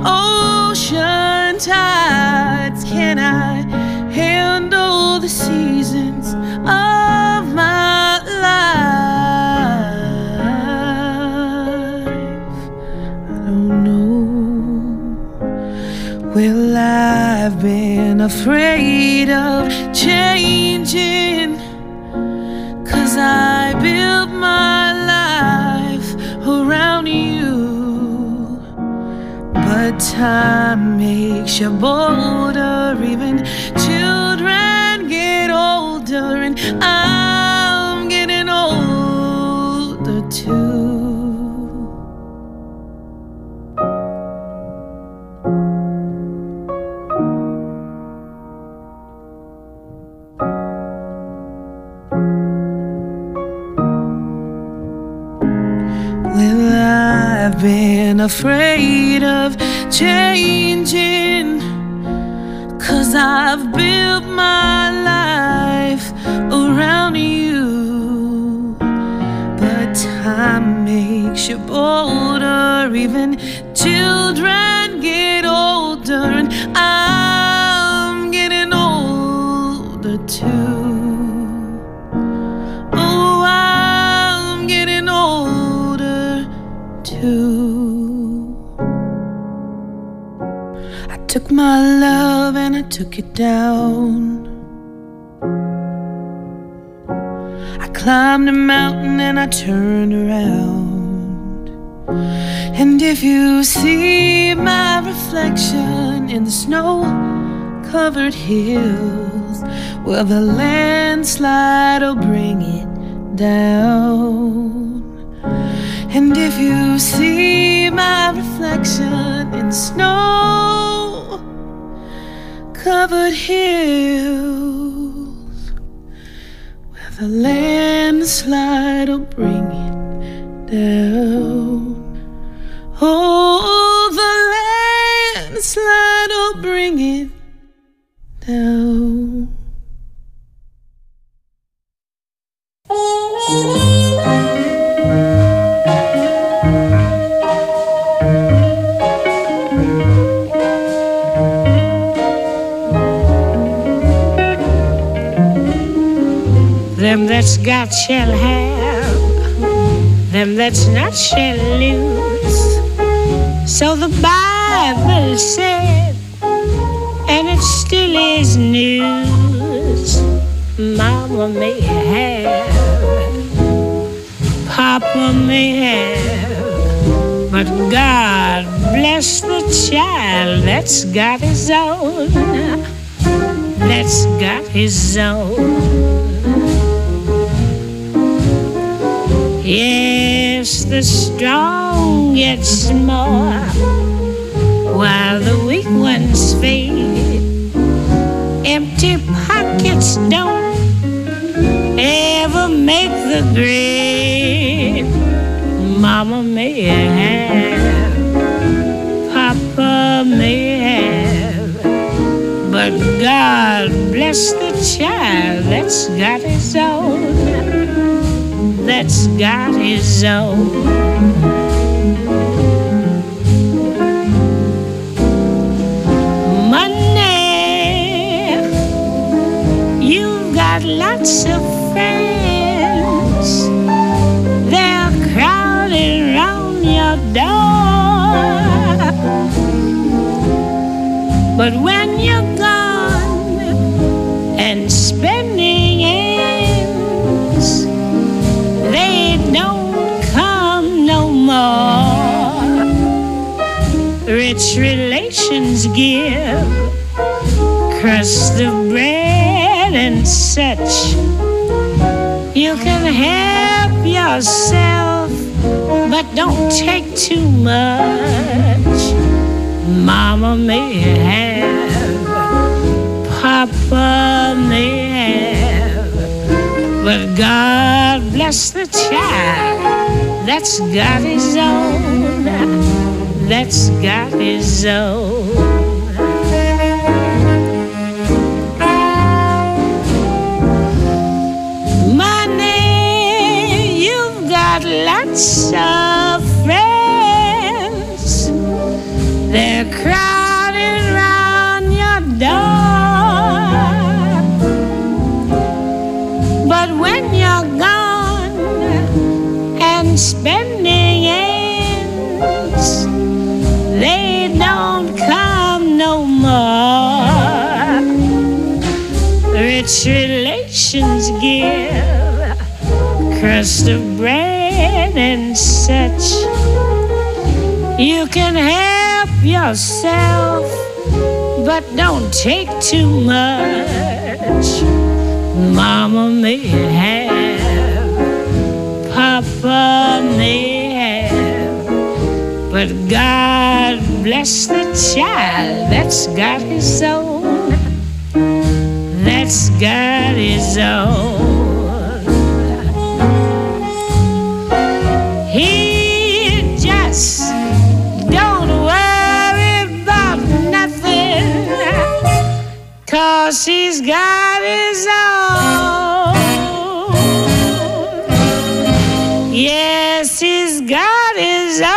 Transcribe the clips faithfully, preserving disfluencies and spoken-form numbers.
ocean tides. Can I handle the seasons of my life? I don't know. Well, I've been afraid of changing, 'cause I built my life around you. But time makes you bolder, even children get older, and I'm getting older too. Well, I've been afraid of changing, 'cause I've built my life around you. But time makes you bolder, even children get older, and I'm getting older too. Oh, I'm getting older too. I took my love and I took it down. I climbed a mountain and I turned around. And if you see my reflection in the snow-covered hills, well, the landslide will bring it down. And if you see my reflection in the snow-covered hills, well, the landslide will bring it down. Oh, the landslide will bring it down. Them that's got shall have, them that's not shall lose. So the Bible said, and it still is news. Mama may have, Papa may have, but God bless the child that's got his own, that's got his own. Yes, the strong gets more, while the weak ones fade. Empty pockets don't ever make the grade. Mama may have, Papa may have, but God bless the child that's got his own, that's got his own. Money, you've got lots of friends. They're crowding round your door. But when you're gone and spending ends, they don't come no more. Rich relations give crust of bread and such. You can help yourself, but don't take too much. Mama may have, Papa may have, but God bless the child that's got his own, that's got his own. Money, you've got lots of friends. they're crowding round your door. But when you're gone and spending ends, they don't come no more. Rich relations give crust of bread and such. You can help yourself, but don't take too much. Mama may have, Papa may have, but God bless the child that's got his own, that's got his own. He just don't worry about nothing, 'cause he's got his own. Yes, he's got his own.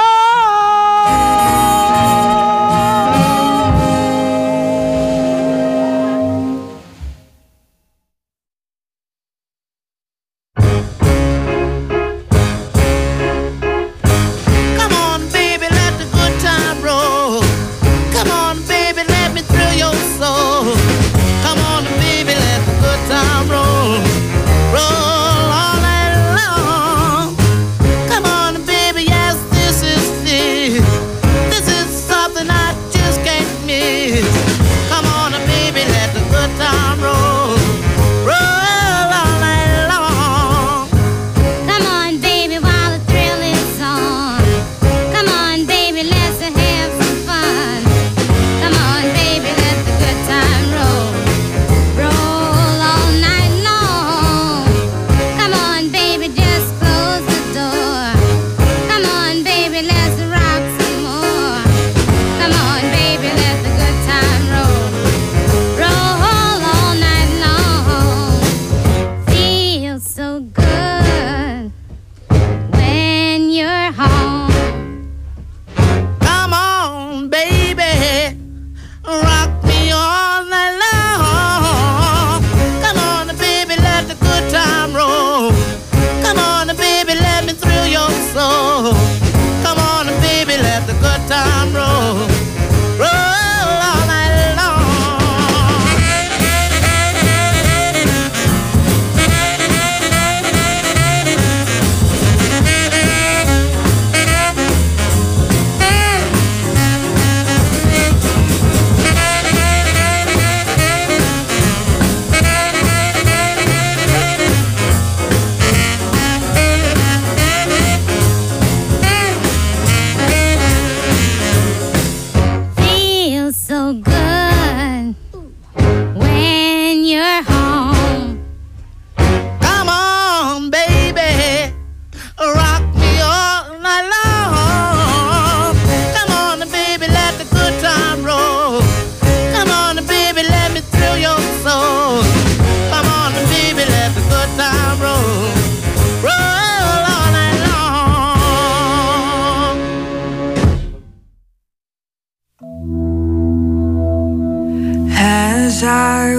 As I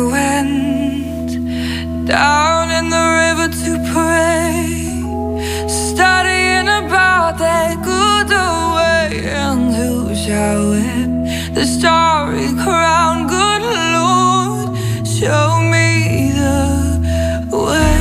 went down in the river to pray, studying about that good way, and who shall wear the starry crown? Good Lord, show me the way.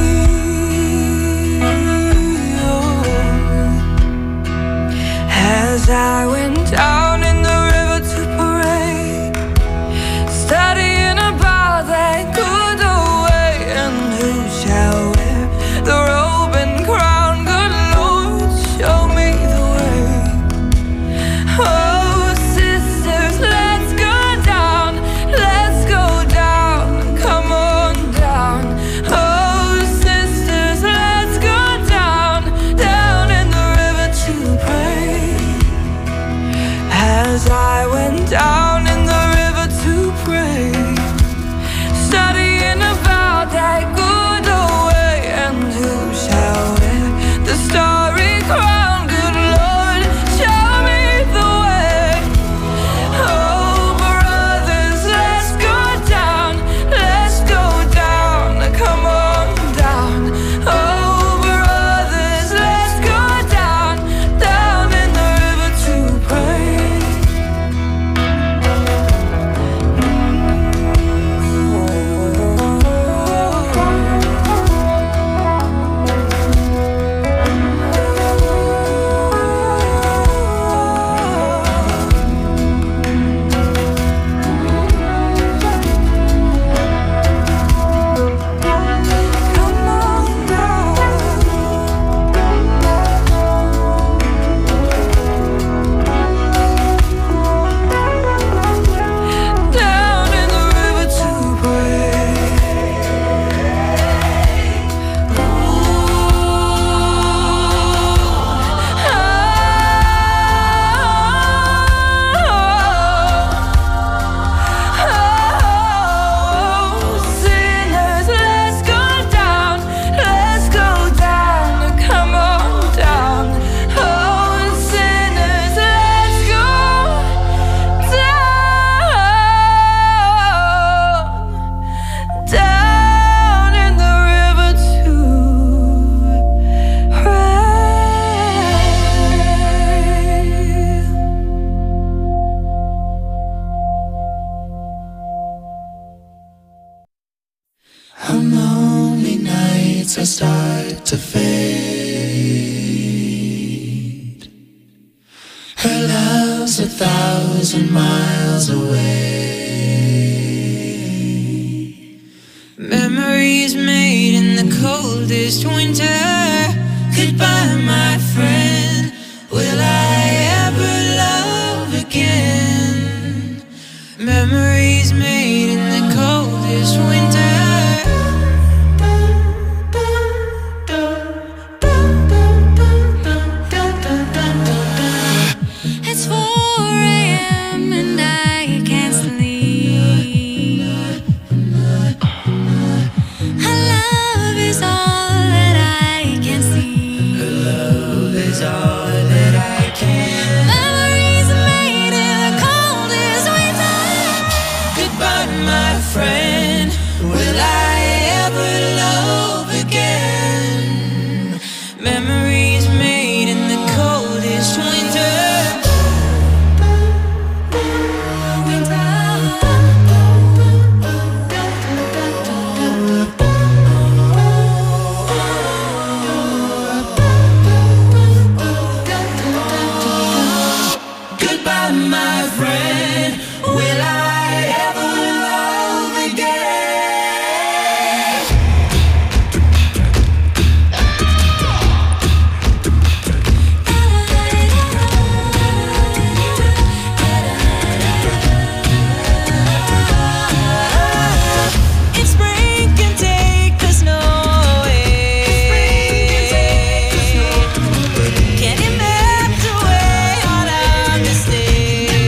Oh. As I went down in the river to pray, studying about that good way, and who shall wear the robe and crown? Good Lord, show me the way. Oh, sisters, let's go down, let's go down, come on down. Oh, sisters, let's go down, down in the river to pray. As I went down in the river to pray, studying about that good way, and who shall wear the starry crown? Good Lord, show me the way. to fade. Her love's a thousand miles away. Memories made in the coldest winter. Goodbye, my friend. Will I ever love again? Memories made in the coldest winter. It's four a m and I can't sleep. Her love is all that I can see. Her love is all that I can. Memories made in the coldest winter. Goodbye, my friend. Will I ever love again? Memories made in the coldest winter. Goodbye, my friend. Will I ever love again? If spring can take the snow away, can it melt away all our mistakes?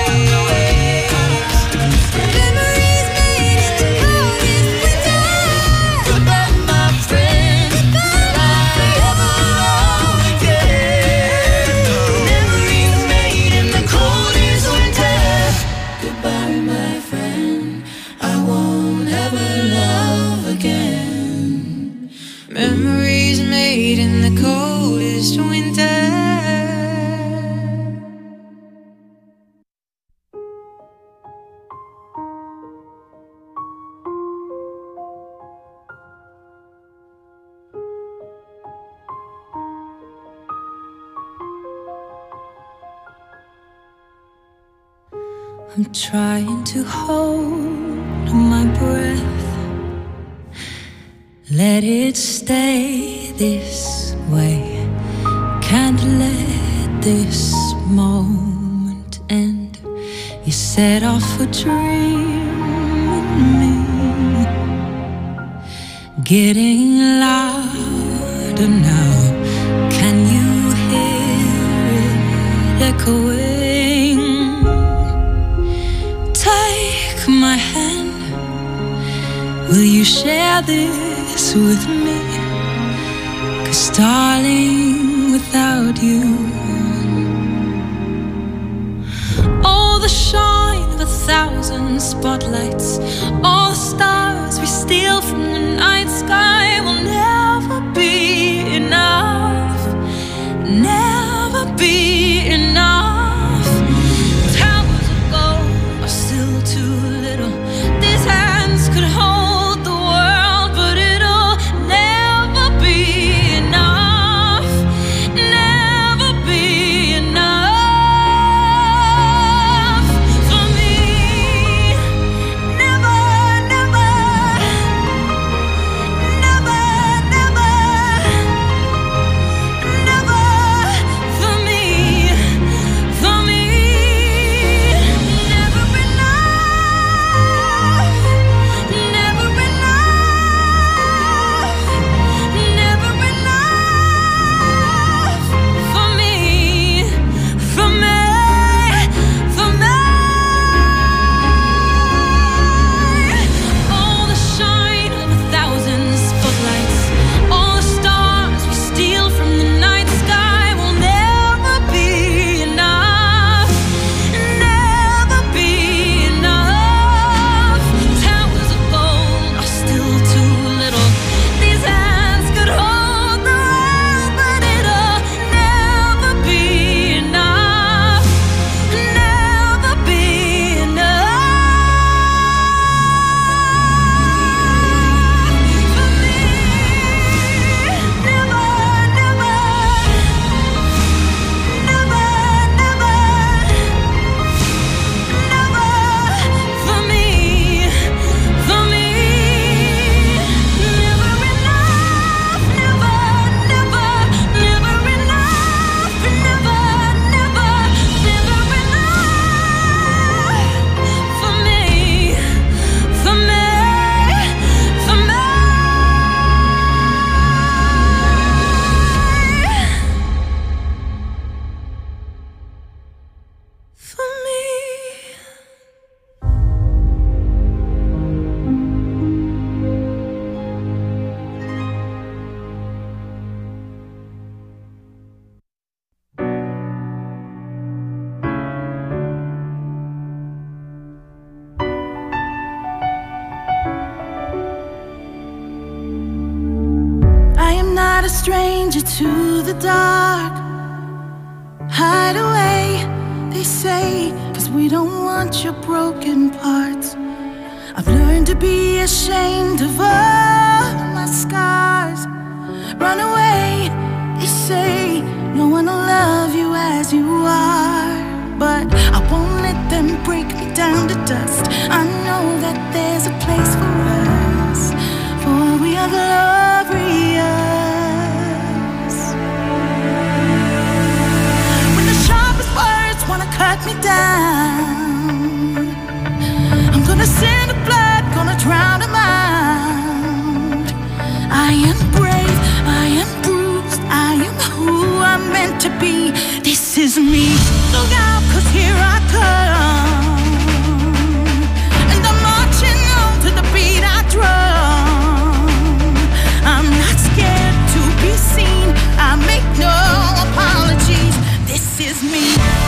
Memories made in the coldest winter. Goodbye, my friend. Will I ever love again? Memories made in the coldest winter. Goodbye, my friend. I won't ever love again. Memories made in the coldest winter. I'm trying to hold my breath. Let it stay this way. Can't let this moment end. You set off a dream in me, getting louder now. Can you hear it echoing? Take my hand. Will you share this with me? 'Cause darling, without you, all the shine of a thousand spotlights, all the stars we steal from the night sky will never be enough. Never be enough. Towers of gold are still too little. These hands could hold the world, but it'll never be enough. Never be enough for me. Never, never, never. not a stranger to the dark. Hide away, they say, 'cause we don't want your broken parts. I've learned to be ashamed of all my scars. Run away, they say, no one will love you as you are. But I won't let them break me down to dust. I know that there's a place for us, for we are glorious. When the sharpest words wanna cut me down, I'm gonna send the blood, gonna drown them out. I am brave, I am bruised, I am who I'm meant to be. This is me. Look out, 'cause here I come, and I'm marching on to the beat I drum. I'm not scared to be seen, I make no apologies. This is me.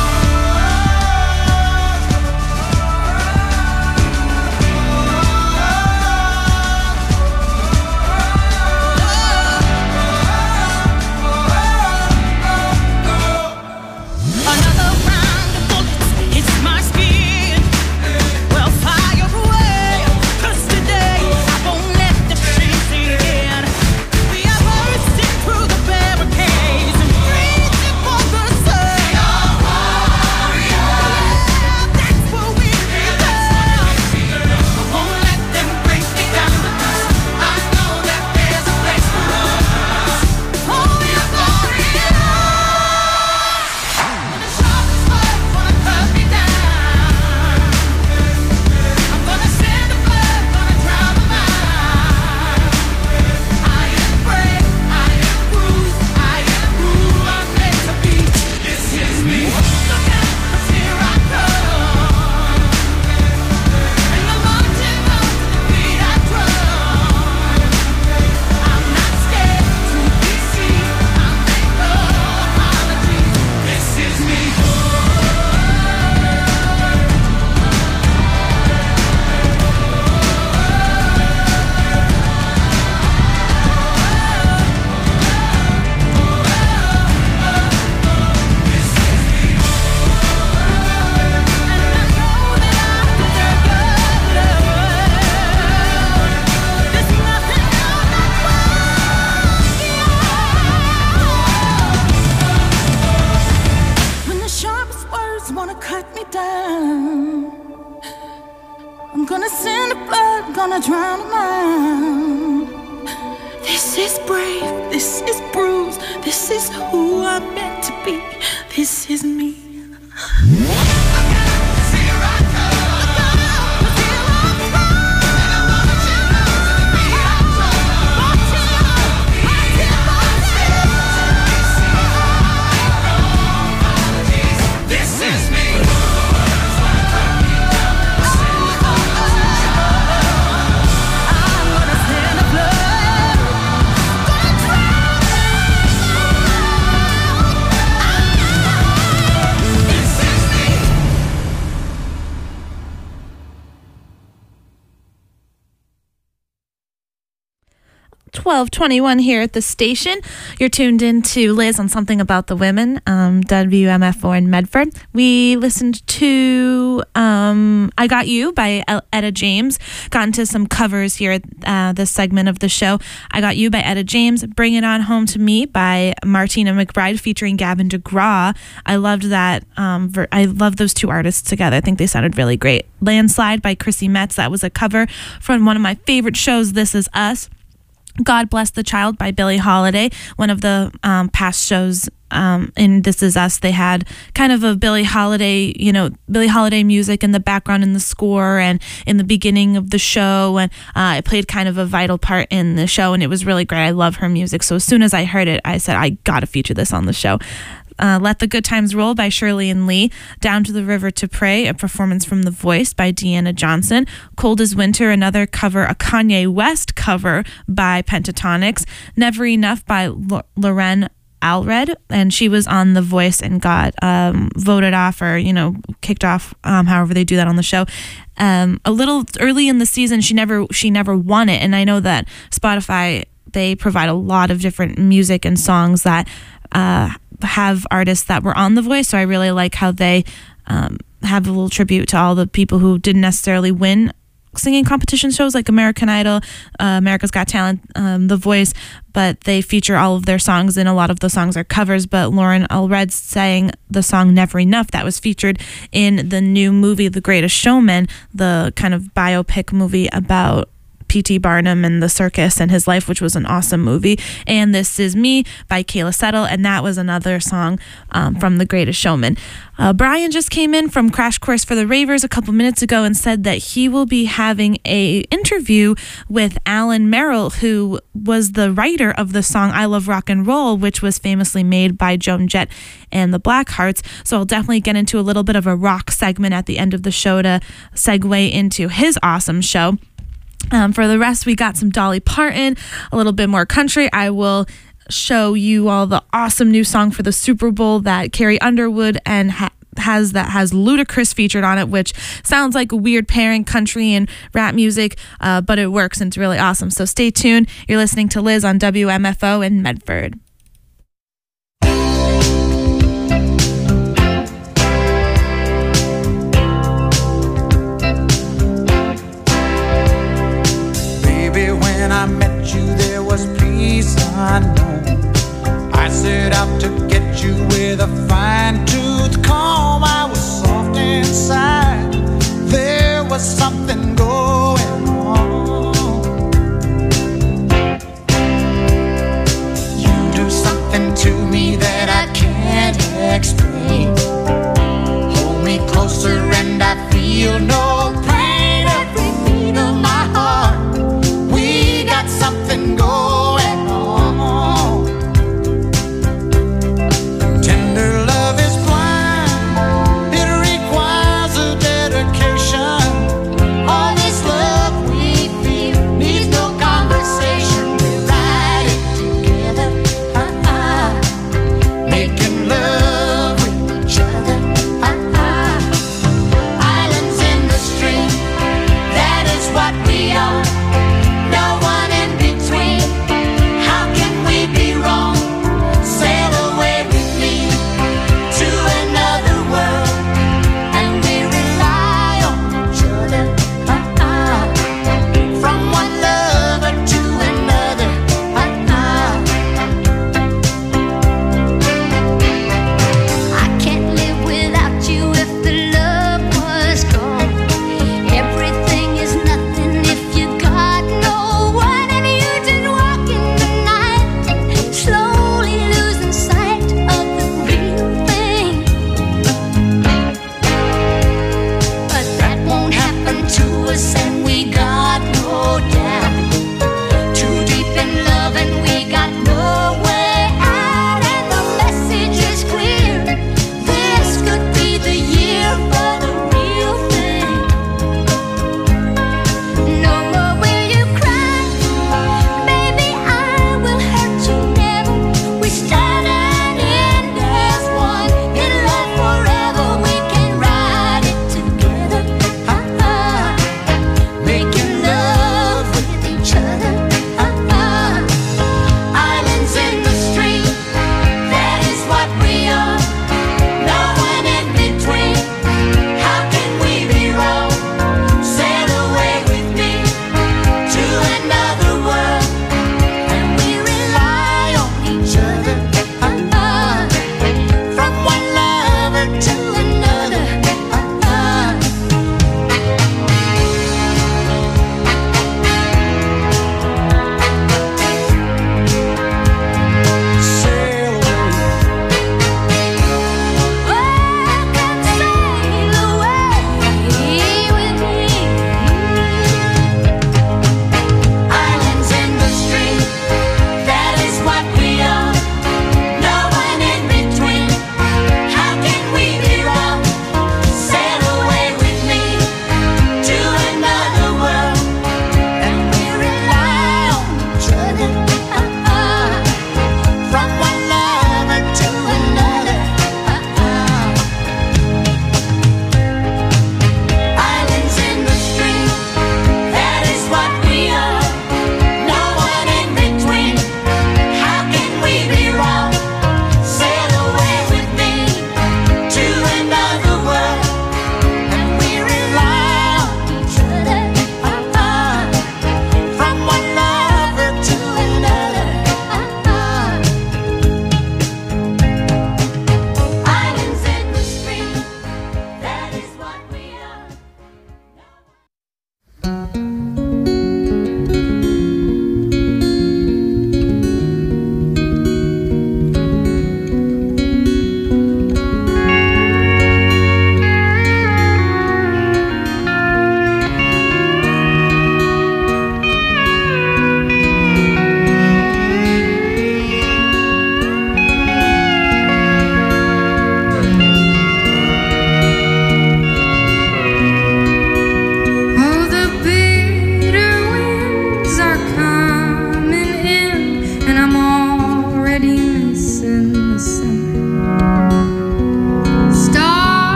twelve twenty-one here at the station. You're tuned in to Liz on Something About the Women, um, W M F four in Medford. We listened to um, I Got You by Etta James. Got into some covers here at uh, this segment of the show. I Got You by Etta James. Bring It On Home to Me by Martina McBride featuring Gavin DeGraw. I loved that. Um, ver- I love those two artists together. I think they sounded really great. Landslide by Chrissy Metz. That was a cover from one of my favorite shows, This Is Us. God Bless the Child by Billie Holiday. One of the um, past shows um, in This Is Us, they had kind of a Billie Holiday, you know, Billie Holiday music in the background in the score and in the beginning of the show. And uh, it played kind of a vital part in the show, and it was really great. I love her music. So as soon as I heard it, I said, I got to feature this on the show. Uh, Let the Good Times Roll by Shirley and Lee. Down to the River to Pray, a performance from The Voice by Deanna Johnson. Cold as Winter, another cover, a Kanye West cover by Pentatonix. Never Enough by L- Loren Alred, and she was on The Voice and got um, voted off or, you know, kicked off, um, however they do that on the show. Um, a little early in the season, she never she never won it, and I know that Spotify they provide a lot of different music and songs that uh, have artists that were on The Voice. So I really like how they um, have a little tribute to all the people who didn't necessarily win singing competition shows like American Idol, uh, America's Got Talent, um, The Voice, but they feature all of their songs, and a lot of the songs are covers. But Lauren Allred sang the song Never Enough that was featured in the new movie The Greatest Showman, the kind of biopic movie about P T Barnum and the circus and his life, which was an awesome movie. And This Is Me by Kayla Settle, and that was another song um, from The Greatest Showman. Uh, Brian just came in from Crash Course for the Ravers a couple minutes ago and said that he will be having a interview with Alan Merrill, who was the writer of the song I Love Rock and Roll, which was famously made by Joan Jett and the Blackhearts. So I'll definitely get into a little bit of a rock segment at the end of the show to segue into his awesome show. Um, for the rest, we got some Dolly Parton, a little bit more country. I will show you all the awesome new song for the Super Bowl that Carrie Underwood and ha- has that has Ludacris featured on it, which sounds like a weird pairing, country and rap music, uh, but it works and it's really awesome. So stay tuned. You're listening to Liz on W M F O in Medford. When I met you, there was peace unknown. I set out to get you with a fine-tooth comb. I was soft inside. There was something going on. You do something to me that I can't explain. Hold me closer and I feel no pain. Every beat of my heart, something going on. Tender love is blind. It requires a dedication. All this love we feel needs no conversation. We ride it together, uh-uh. Making love with each other, uh-uh. Islands in the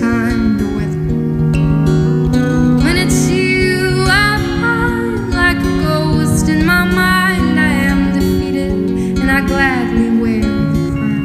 kind of weather. When it's you, I find like a ghost in my mind. I am defeated, and I gladly wear the crown.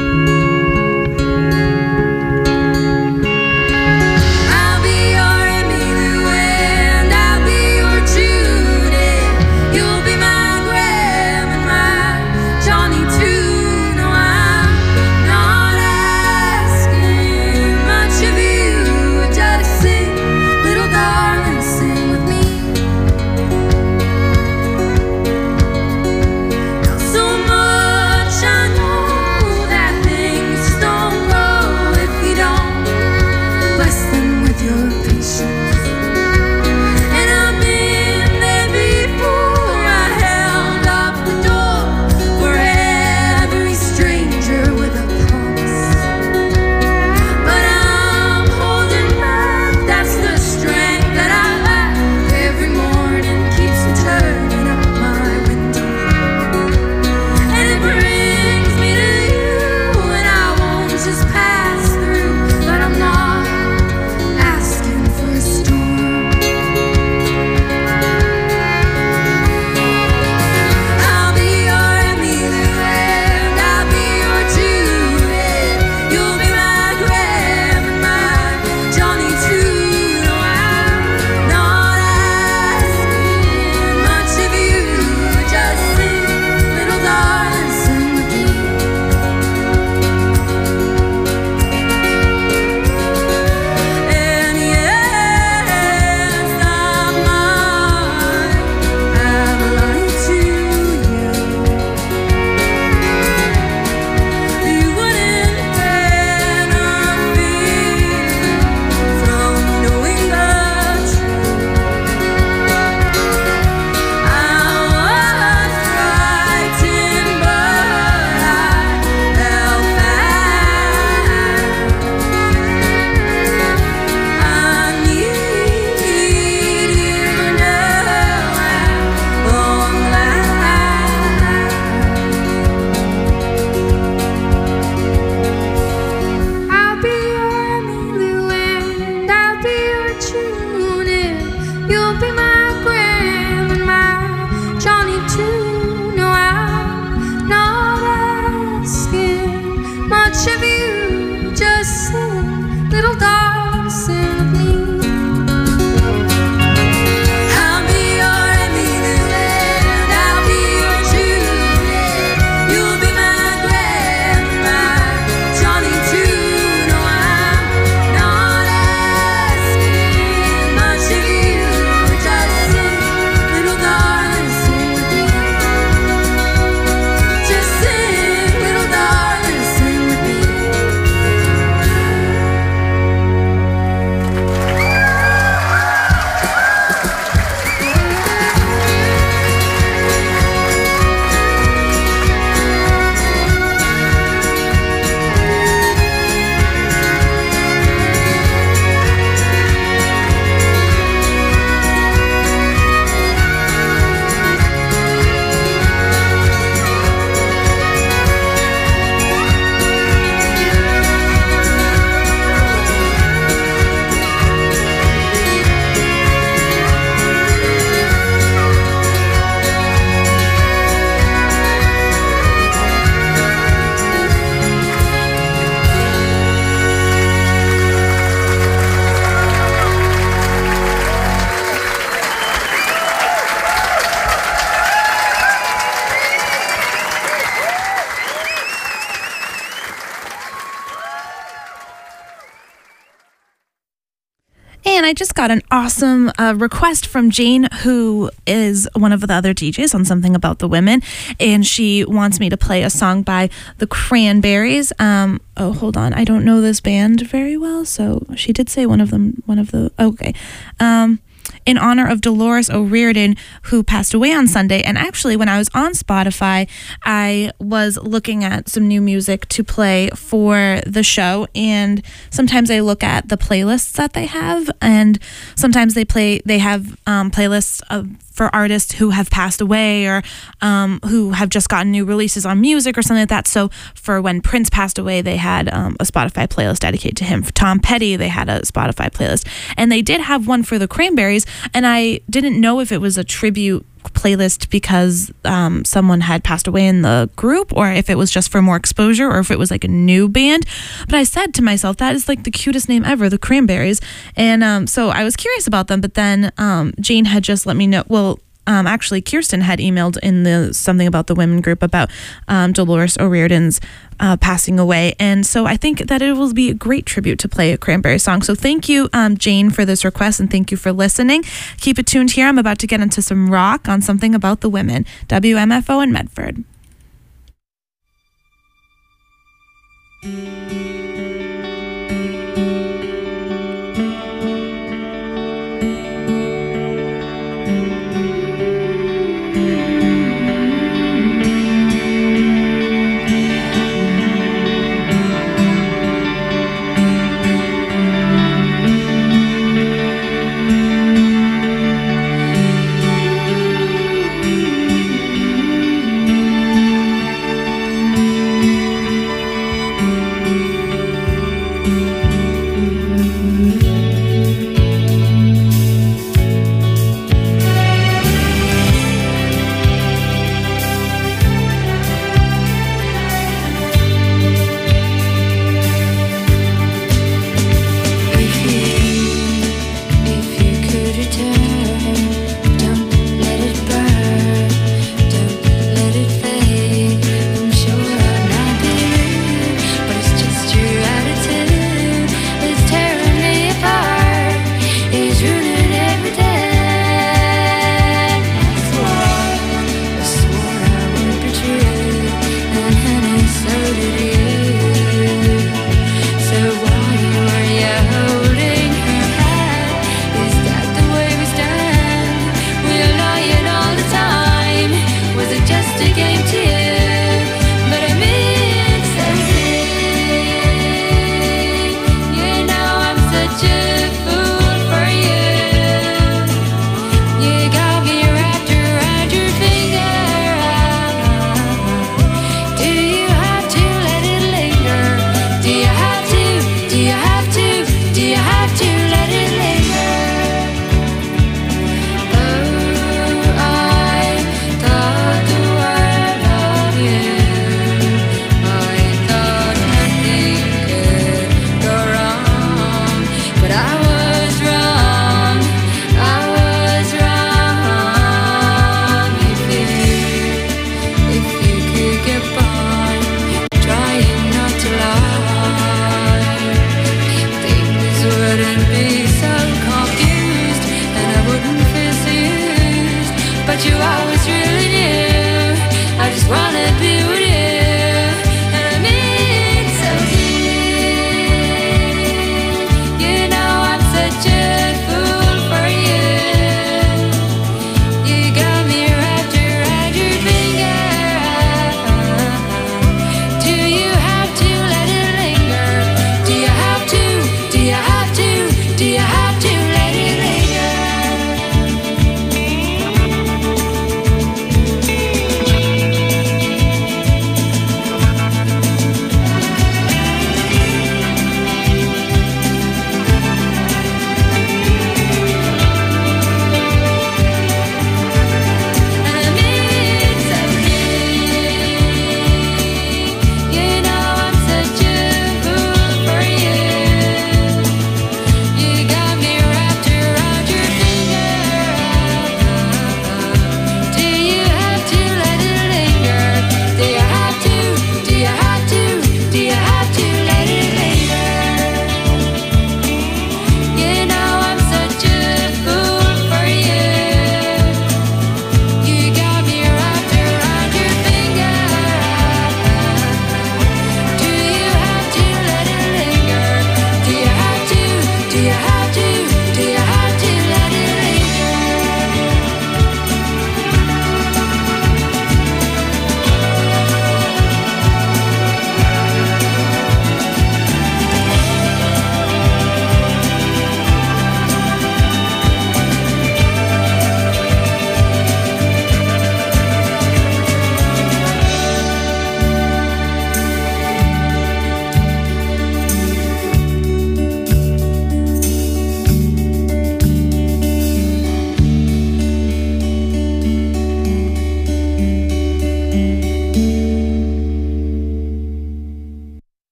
I'll be your Emmylou and I'll be your Judy. You'll be my Graham and my Johnny too. No, I'm not asking much of you. Just sing, little darling, sing with me. Not so much I know that things just don't grow if you don't bless them with your patience. And I've been there before. I held up the door for every stranger with a promise. But I'm holding back, that's the strength that I lack. Every morning keeps me turning up my window. And it brings me to you, and I won't just pass through. But I'm not asking for a storm. I'll be your Emmylou and I'll be your Judy. You'll be my Graham and my Johnny too. No, I'm not asking much of you. Just sing, little darling, sing with me. And yes, I might have lied to you. You wouldn't benefit from knowing the truth. I was frightened, but I held fast. I need you now at long last. I'll be your Emmylou and I'll be your Judy. You'll be my Graham and my Johnny too. No, I'm not asking much of you. Just sing, little darling, sing with me. I'll be your Emmylou and I'll be your Judy. You'll be my Graham and my Johnny too. No, I'm not asking much of you. Just sing, little darling, sing with me. Just sing, little darling, sing with me. And I just got an awesome uh, request from Jane, who is one of the other D Js on Something About the Women. And she wants me to play a song by the Cranberries. Um, oh, hold on. I don't know this band very well. So she did say one of them, one of the, okay. Um, in honor of Dolores O'Riordan, who passed away on Sunday. And actually, when I was on Spotify, I was looking at some new music to play for the show. And sometimes I look at the playlists that they have, and sometimes they play. They have um, playlists of for artists who have passed away or um, who have just gotten new releases on music or something like that. So for when Prince passed away, they had um, a Spotify playlist dedicated to him. For Tom Petty, they had a Spotify playlist. And they did have one for the Cranberries, and I didn't know if it was a tribute playlist because um, someone had passed away in the group, or if it was just for more exposure, or if it was like a new band. But I said to myself, that is like the cutest name ever, the Cranberries. And um, so I was curious about them, but then um, Jane had just let me know, well, Um, actually, Kirsten had emailed in the something about the women group about um, Dolores O'Riordan's uh, passing away, and so I think that it will be a great tribute to play a Cranberry song. So thank you, um, Jane, for this request, and thank you for listening. Keep it tuned here. I'm about to get into some rock on Something About the Women, W M F O in Medford.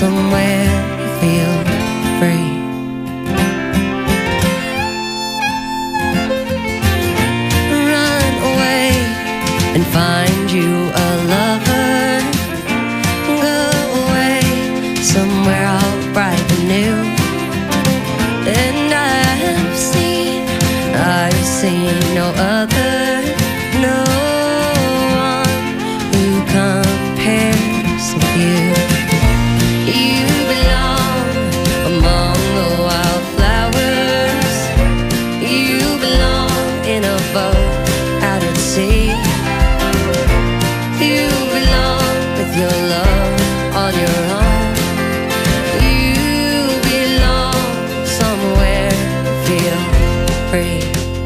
somewhere to feel free. Run away and find you a lover. Go away somewhere all bright and new. And I've seen, I've seen no other, no one who compares with you. You belong among the wildflowers. You belong in a boat out at sea. You belong with your love on your own. You belong somewhere to feel free.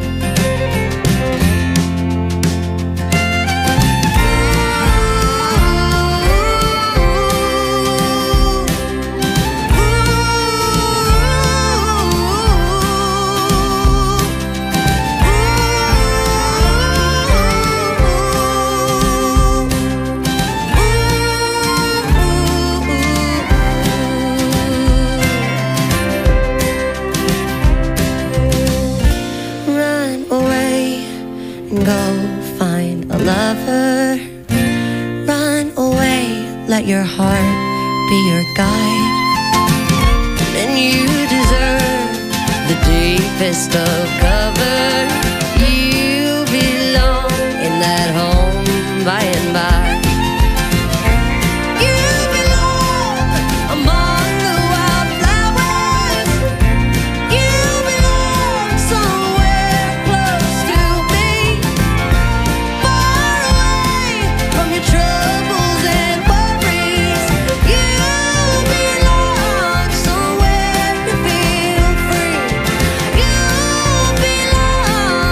Run away and go find a lover. Run away, let your heart be your guide. And you deserve the deepest of cover. You belong in that home by and by. You belong among the wildflowers. You belong somewhere close to me, far away from your troubles and worries. You belong somewhere to feel free. You belong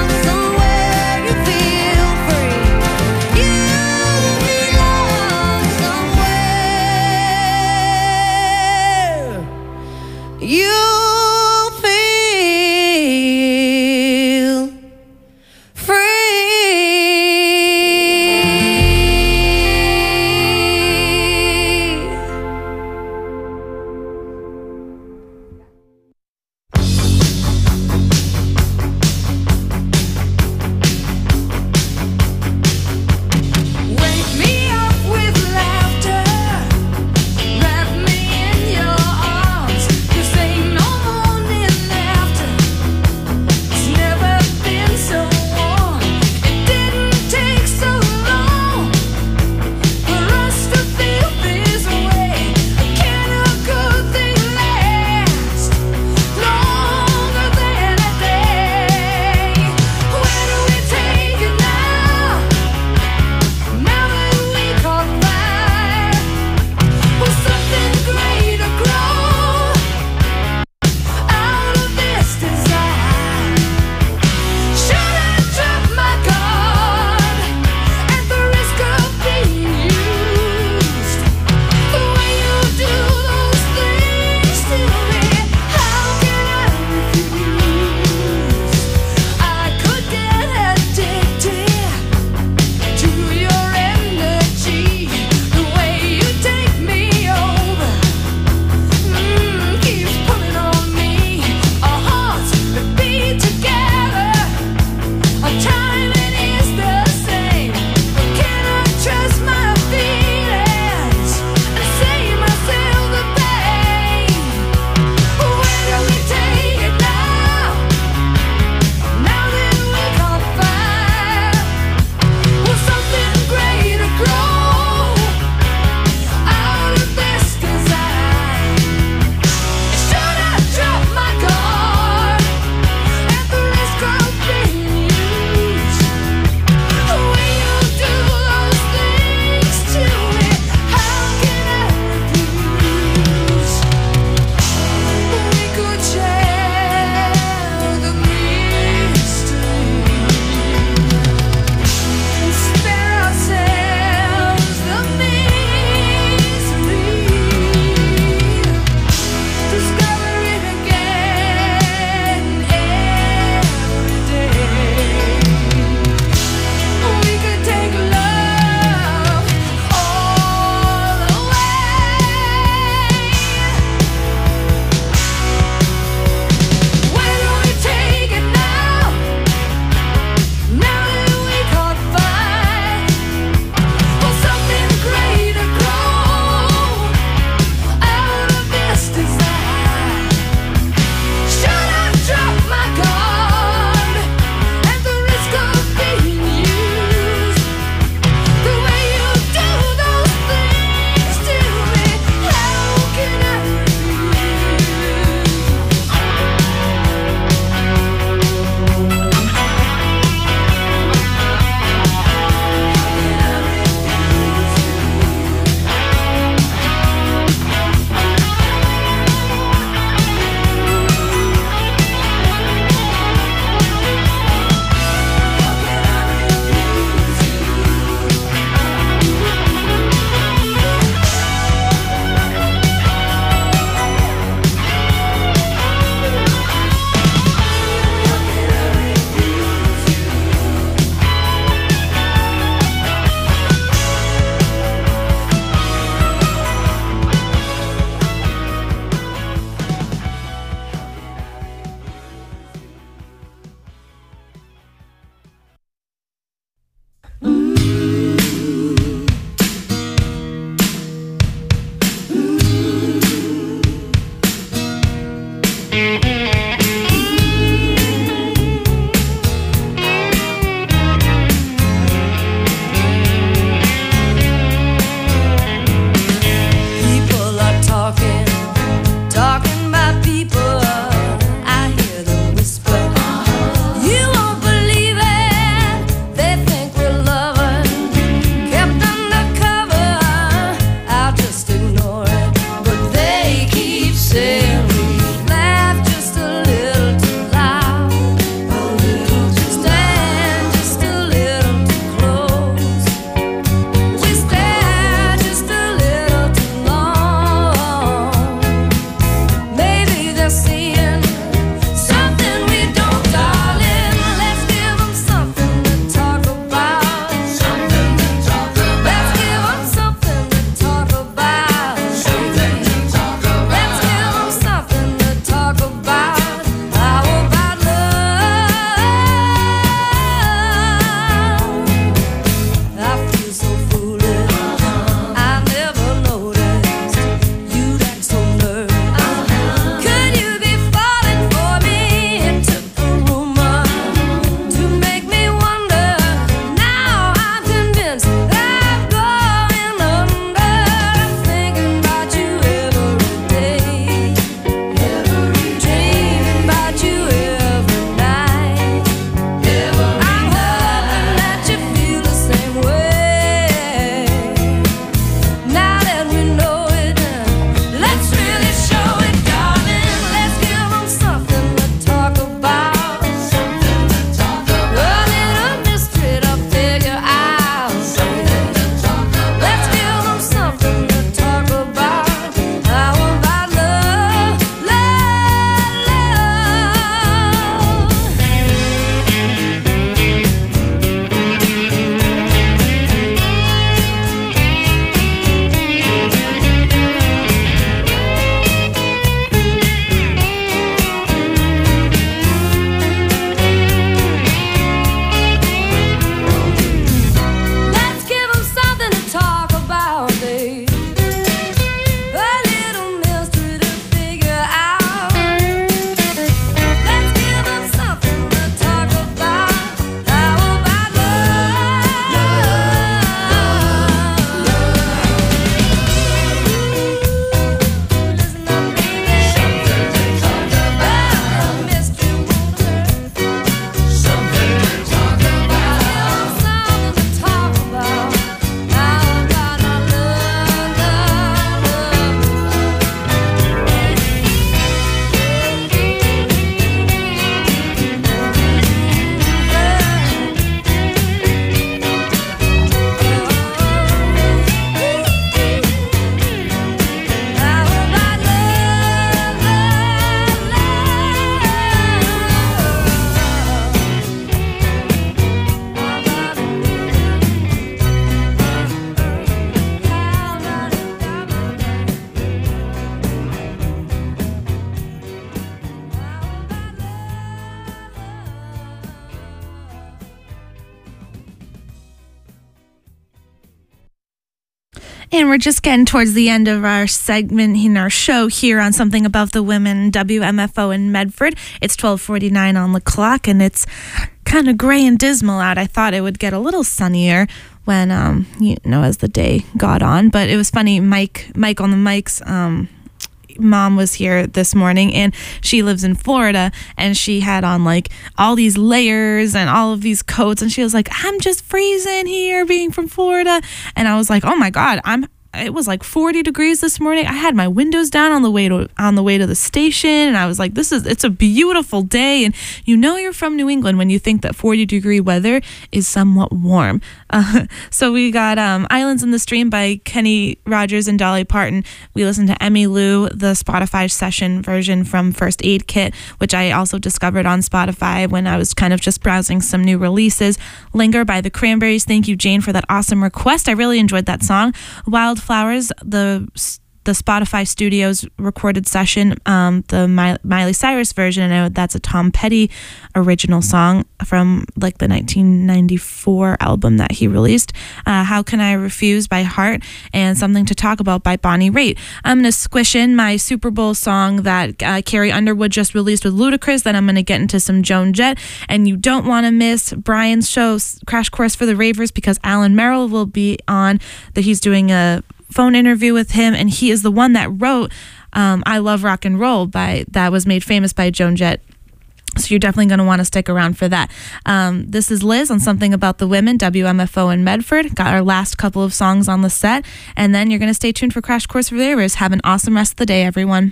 And we're just getting towards the end of our segment in our show here on Something About the Women, W M F O in Medford. It's twelve forty-nine on the clock, and it's kind of gray and dismal out. I thought it would get a little sunnier when, um, you know, as the day got on. But it was funny, Mike, Mike on the mics, um, mom was here this morning, and she lives in Florida, and she had on like all these layers and all of these coats, and she was like, I'm just freezing here being from Florida. And I was like, oh my God, I'm it was like forty degrees this morning. I had my windows down on the way to on the way to the station, and I was like, this is it's a beautiful day. And you know you're from New England when you think that forty degree weather is somewhat warm. Uh, so we got um, Islands in the Stream by Kenny Rogers and Dolly Parton. We listened to Emmy Lou, the Spotify session version from First Aid Kit, which I also discovered on Spotify when I was kind of just browsing some new releases. Linger by the Cranberries. Thank you, Jane, for that awesome request. I really enjoyed that song. Wildflowers, the the Spotify Studios recorded session, um, the Mi- Miley Cyrus version. I know that's a Tom Petty original song from like the nineteen ninety-four album that he released. Uh, How Can I Refuse by Heart, and Something to Talk About by Bonnie Raitt. I'm going to squish in my Super Bowl song that uh, Carrie Underwood just released with Ludacris. Then I'm going to get into some Joan Jett. And you don't want to miss Brian's show, Crash Course for the Ravers, because Alan Merrill will be on. That he's doing a phone interview with him, and he is the one that wrote um, I Love Rock and Roll by that was made famous by Joan Jett. So you're definitely going to want to stick around for that. Um, this is Liz on Something About the Women, W M F O in Medford. Got our last couple of songs on the set, and then you're going to stay tuned for Crash Course for the Ravers. Have an awesome rest of the day, everyone.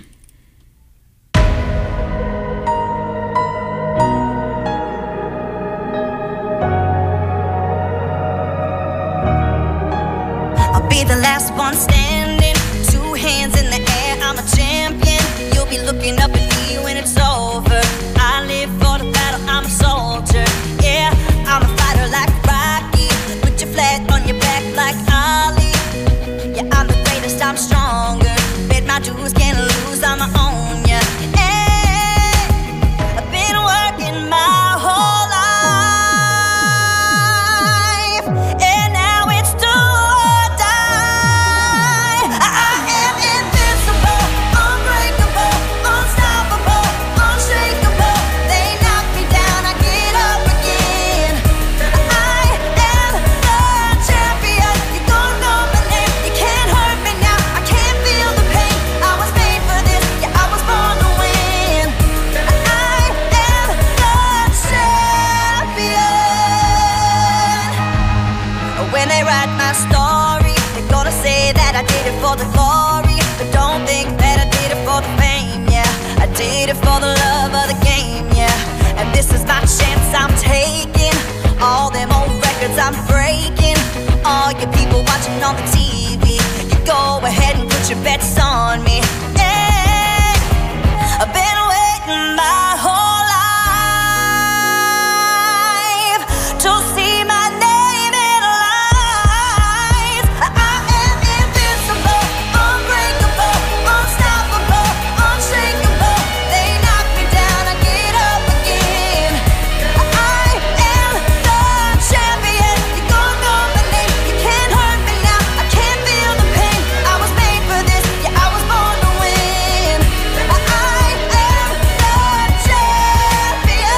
Be the last one standing, two hands in the air, I'm a champion. You'll be looking up at me when it's over. I live for the battle, I'm a soldier. Yeah, I'm a fighter like Rocky. Put your flag on your back like Ali. Yeah, I'm the greatest, I'm stronger. Bet my dues, can't lose, I'ma own ya. Hey, I've been working my whole life, and now it's too for the glory, but don't think that I did it for the fame, yeah. I did it for the love of the game, yeah. And this is my chance I'm taking. All them old records I'm breaking. All you people watching on the T V, you go ahead and put your bets on me. Hey, I've been waiting my whole life to see my name in lights. I am invincible, unbreakable, unstoppable, unshakable. They knock me down, I get up again. I am the champion. You gon' know my name. You can't hurt me now. I can't feel the pain. I was made for this. Yeah, I was born to win. I am the champion.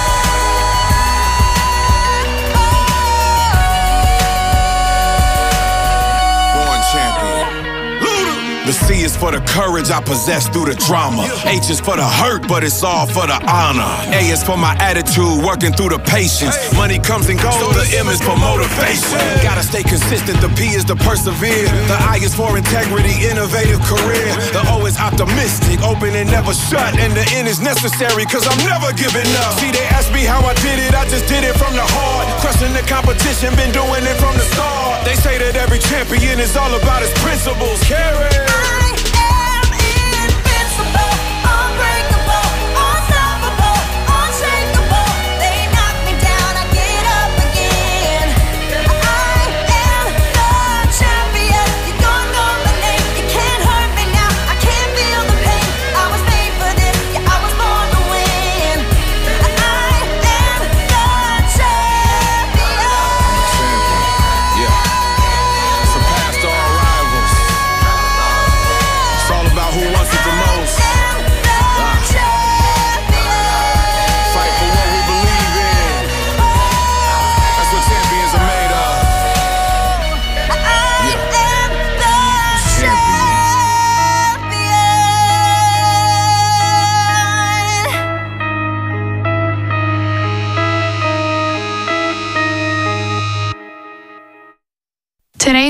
Born champion. The C is for the courage I possess through the drama. H is for the hurt, but it's all for the honor. A is for my attitude, working through the patience. Money comes and goes, the M is for motivation. Gotta stay consistent, the P is to persevere. The I is for integrity, innovative career. The O is optimistic, open and never shut. And the N is necessary, cause I'm never giving up. See, they ask me how I did it, I just did it from the heart. Crushing the competition, been doing it from the start. They say that every champion is all about his principles. Carry. I am invincible, unbreakable, unstoppable, unshakable. They knock me down, I get up again. I am the champion. You gon' know my name. You can't hurt me now. I can't feel the pain. I was made for this. Yeah, I was born to win. I am the champion. Yeah. Surpassed all rivals.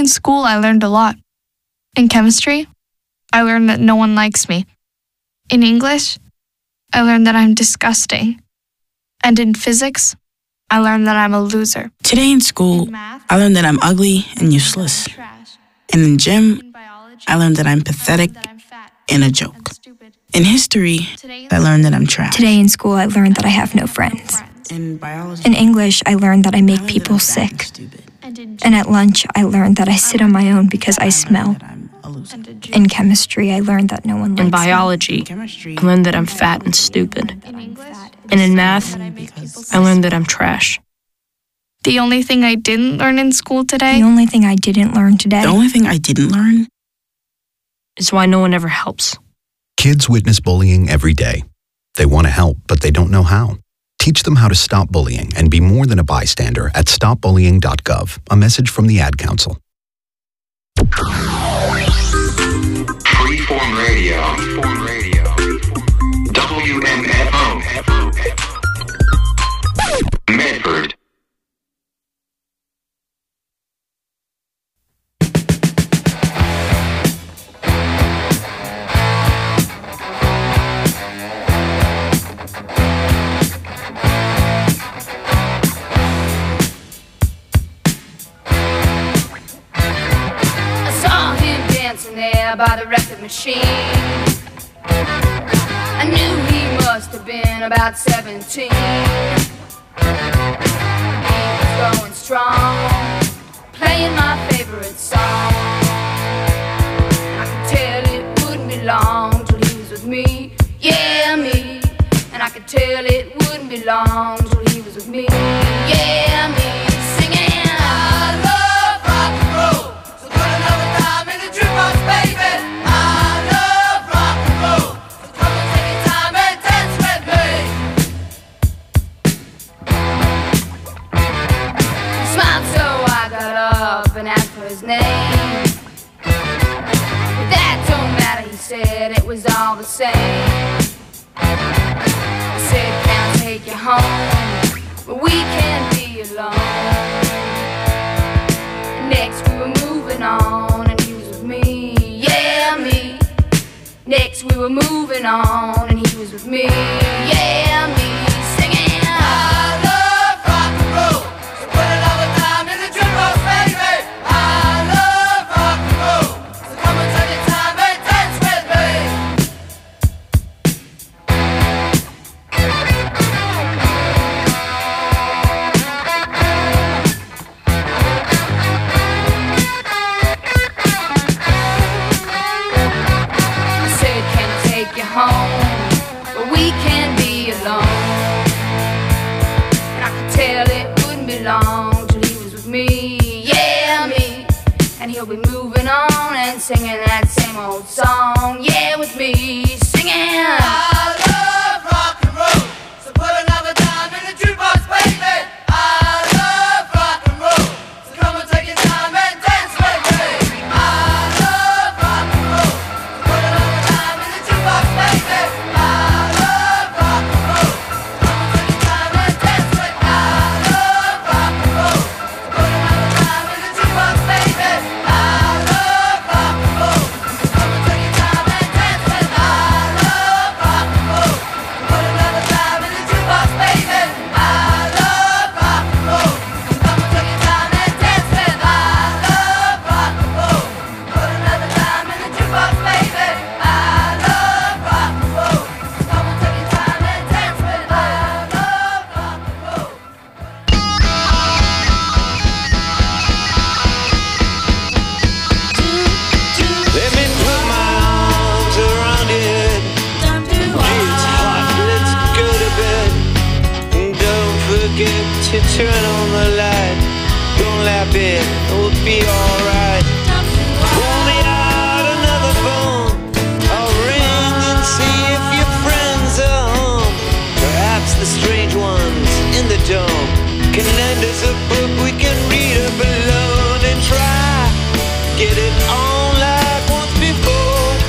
In school, I learned a lot. In chemistry, I learned that no one likes me. In English, I learned that I'm disgusting. And in physics, I learned that I'm a loser. Today in school, In math, I learned that I'm ugly and useless. trash. And in gym, In biology, I learned that I'm I pathetic learned that I'm fat and a and joke. stupid. In history, Today, I learned that I'm trash. Today in school, I learned that I have no friends. In biology, In English, I learned that I I make learned people that I'm fat and sick. stupid. And in And at lunch, I learned that I sit on my own because I smell. That I'm a loser. and in In chemistry, I learned that no one likes In me. biology, In chemistry, I learned that I'm fat and stupid. In English, And in math, because I learned that I'm trash. the only thing I didn't learn in school today The only thing I didn't learn today the only thing I didn't learn Is why no one ever helps. Kids witness bullying every day. They want to help, but they don't know how. Teach them how to stop bullying and be more than a bystander at stop bullying dot gov. A message from the Ad Council. Freeform Radio. Freeform Radio. W M F O. Medford. I saw him dancing there by the record machine. I knew he must have been about seventeen. He was going strong, playing my favorite song. And I could tell it wouldn't be long till he was with me, yeah, me. And I could tell it wouldn't be long till he was with me, yeah, me. Singing, I love rock and roll, so put another dime in the jukebox, baby. I love rock and roll, so come and take your time and dance with me. He smiled, so I got up and asked for his name. But that don't matter, he said, it was all the same. I said, can I take you home, but we can't be alone. And next we were moving on, and he was with me, yeah, me. Next we were moving on, and he was with me, yeah, me. Singing, I love rock and roll, so put another dime in the jukebox, baby. I love rock and roll, so come and take your time and dance with me. I said, can I take you home, but we can't be alone. And I could tell it wouldn't be long till he was with me, yeah, me. And he'll be moving on and singing that same old song.